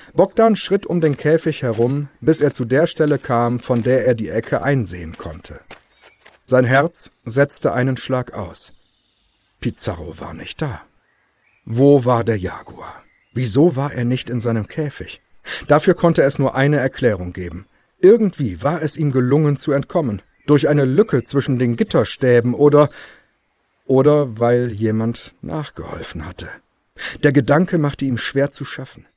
Bogdan schritt um den Käfig herum, bis er zu der Stelle kam, von der er die Ecke einsehen konnte. Sein Herz setzte einen Schlag aus. Pizarro war nicht da. Wo war der Jaguar? Wieso war er nicht in seinem Käfig? Dafür konnte es nur eine Erklärung geben. Irgendwie war es ihm gelungen zu entkommen, durch eine Lücke zwischen den Gitterstäben oder weil jemand nachgeholfen hatte. Der Gedanke machte ihm schwer zu schaffen.